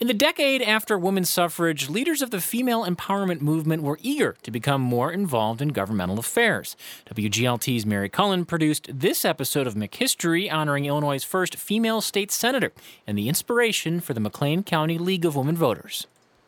In the decade after women's suffrage, leaders of the female empowerment movement were eager to become more involved in governmental affairs. WGLT's Mary Cullen produced this episode of McHistory honoring Illinois' first female state senator and the inspiration for the McLean County League of Women Voters.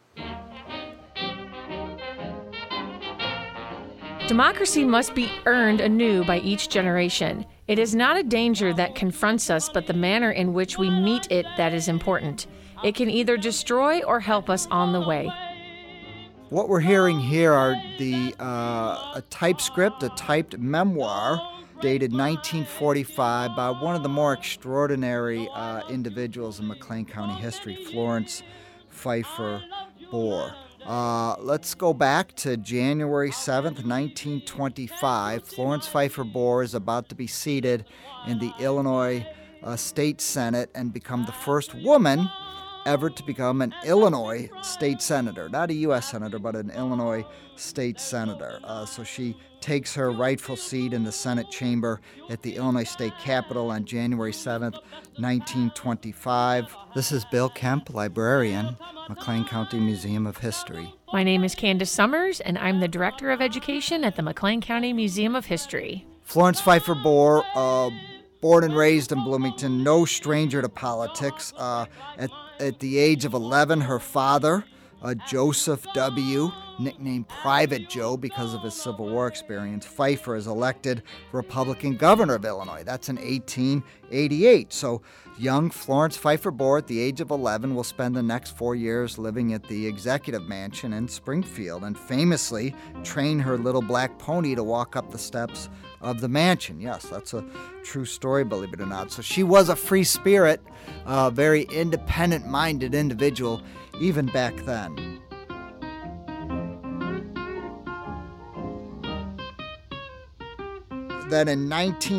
Democracy must be earned anew by each generation. It is not a danger that confronts us, but the manner in which we meet it that is important. It can either destroy or help us on the way. What we're hearing here are a typescript, a typed memoir dated 1945 by one of the more extraordinary individuals in McLean County history, Florence Pfeiffer Bohr. Let's go back to January 7th, 1925. Florence Pfeiffer Bohr is about to be seated in the Illinois State Senate and become the first woman ever to become an Illinois state senator. Not a U.S. senator, but an Illinois state senator. So she takes her rightful seat in the Senate chamber at the Illinois State Capitol on January 7th, 1925. This is Bill Kemp, librarian, McLean County Museum of History. My name is Candace Summers, and I'm the Director of Education at the McLean County Museum of History. Florence Pfeiffer Bohr, born and raised in Bloomington, no stranger to politics. At the age of 11, her father, Joseph W., nicknamed Private Joe because of his Civil War experience, Pfeiffer is elected Republican governor of Illinois. That's in 1888. So young Florence Pfeiffer Bohr, at the age of 11, will spend the next 4 years living at the Executive Mansion in Springfield and famously train her little black pony to walk up the steps of the mansion. Yes, that's a true story, believe it or not. So she was a free spirit, very independent-minded individual, even back then. Then in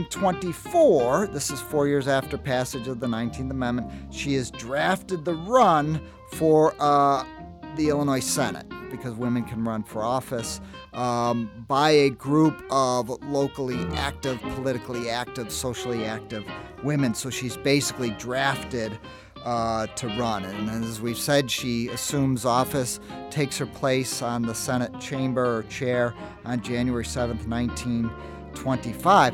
1924, this is 4 years after passage of the 19th Amendment, she is drafted the run for the Illinois Senate, because women can run for office, by a group of locally active, politically active, socially active women. So she's basically drafted to run. And as we've said, she assumes office, takes her place on the Senate chamber or chair on January 7th, 1925.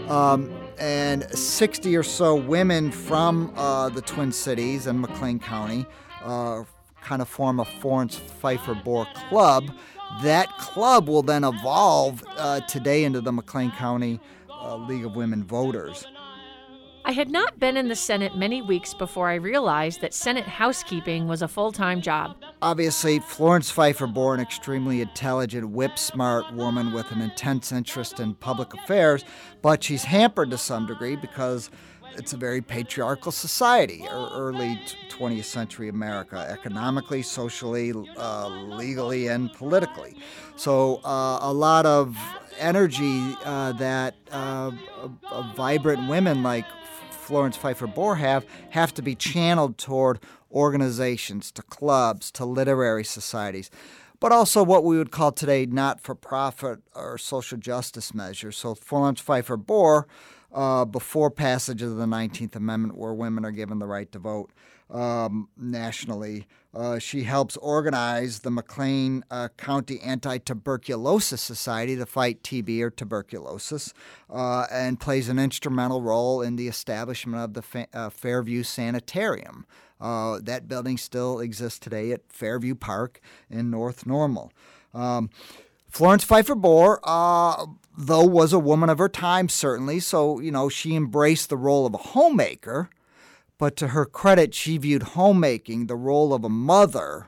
And 60 or so women from the Twin Cities and McLean County kind of form a Florence Pfeiffer Bohr Club. That club will then evolve today into the McLean County League of Women Voters. I had not been in the Senate many weeks before I realized that Senate housekeeping was a full-time job. Obviously, Florence Pfeiffer Bohr, an extremely intelligent, whip-smart woman with an intense interest in public affairs, but she's hampered to some degree because it's a very patriarchal society, early 20th century America, economically, socially, legally, and politically. So a lot of energy that vibrant women like Florence Pfeiffer Bohr have to be channeled toward organizations, to clubs, to literary societies, but also what we would call today not-for-profit or social justice measures. So Florence Pfeiffer Bohr, before passage of the 19th Amendment, where women are given the right to vote nationally, she helps organize the McLean County Anti-Tuberculosis Society to fight TB or tuberculosis, and plays an instrumental role in the establishment of the Fairview Sanitarium. That building still exists today at Fairview Park in North Normal. Florence Pfeiffer Bohr, though, was a woman of her time, certainly, so, she embraced the role of a homemaker, but to her credit, she viewed homemaking, the role of a mother,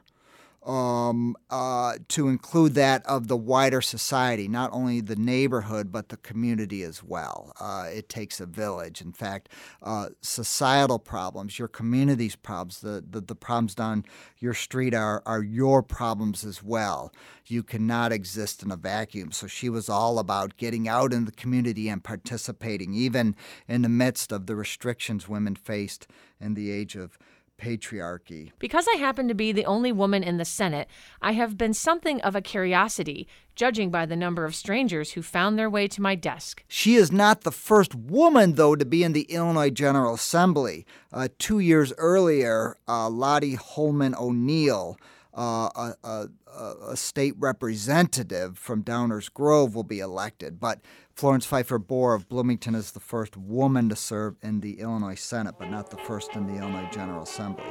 to include that of the wider society, not only the neighborhood, but the community as well. It takes a village. In fact, societal problems, your community's problems, the problems down your street are your problems as well. You cannot exist in a vacuum. So she was all about getting out in the community and participating, even in the midst of the restrictions women faced in the age of patriarchy. Because I happen to be the only woman in the Senate, I have been something of a curiosity, judging by the number of strangers who found their way to my desk. She is not the first woman, though, to be in the Illinois General Assembly. 2 years earlier, Lottie Holman O'Neill, a state representative from Downers Grove, will be elected. But Florence Pfeiffer Bohr of Bloomington is the first woman to serve in the Illinois Senate, but not the first in the Illinois General Assembly.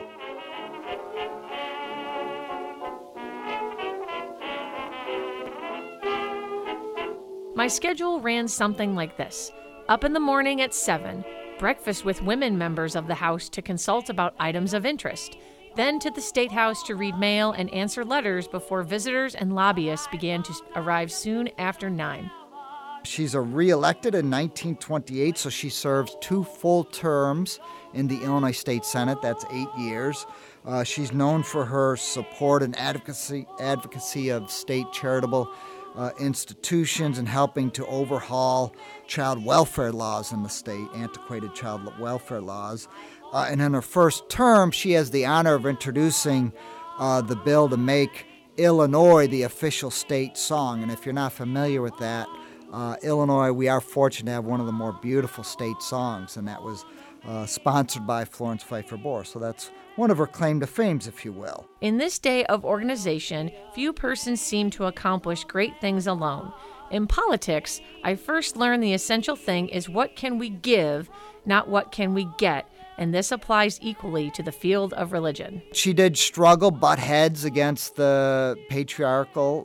My schedule ran something like this. Up in the morning at 7, breakfast with women members of the House to consult about items of interest. Then to the State House to read mail and answer letters before visitors and lobbyists began to arrive soon after 9. She's reelected in 1928, so she serves 2 full terms in the Illinois State Senate. That's 8 years. She's known for her support and advocacy of state charitable institutions and helping to overhaul child welfare laws in the state, antiquated child welfare laws. And in her first term, she has the honor of introducing the bill to make Illinois the official state song. And if you're not familiar with that, Illinois, we are fortunate to have one of the more beautiful state songs, and that was sponsored by Florence Pfeiffer Bohr. So that's one of her claim to fame, if you will. In this day of organization, few persons seem to accomplish great things alone. In politics, I first learned the essential thing is what can we give, not what can we get. And this applies equally to the field of religion. She did struggle, butt heads against the patriarchal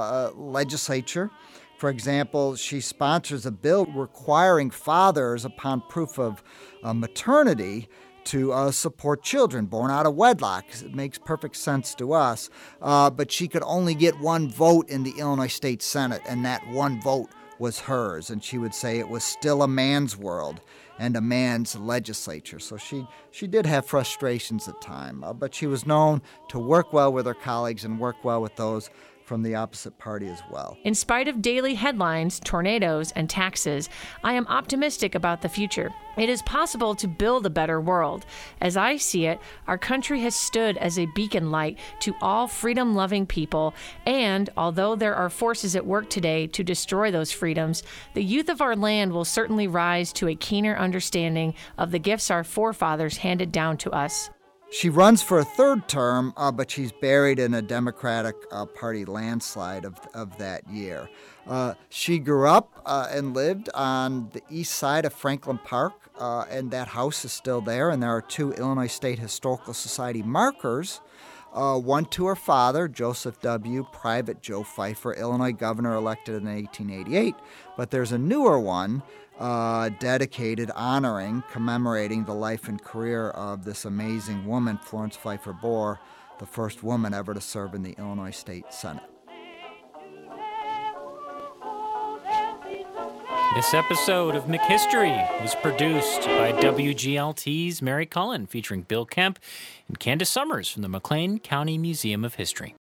legislature. For example, she sponsors a bill requiring fathers, upon proof of maternity, to support children born out of wedlock. It makes perfect sense to us. But she could only get 1 vote in the Illinois State Senate, and that 1 vote was hers. And she would say it was still a man's world and a man's legislature. So she did have frustrations at times, but she was known to work well with her colleagues and work well with those from the opposite party as well. In spite of daily headlines, tornadoes, and taxes, I am optimistic about the future. It is possible to build a better world. As I see it, our country has stood as a beacon light to all freedom-loving people, and although there are forces at work today to destroy those freedoms, the youth of our land will certainly rise to a keener understanding of the gifts our forefathers handed down to us. She runs for a 3rd term, but she's buried in a Democratic Party landslide of that year. She grew up and lived on the east side of Franklin Park, and that house is still there, and there are 2 Illinois State Historical Society markers, one to her father, Joseph W. Private Joe Pfeiffer, Illinois governor elected in 1888, but there's a newer one dedicated, commemorating the life and career of this amazing woman, Florence Pfeiffer Bohr, the first woman ever to serve in the Illinois State Senate. This episode of McHistory was produced by WGLT's Mary Cullen, featuring Bill Kemp and Candace Summers from the McLean County Museum of History.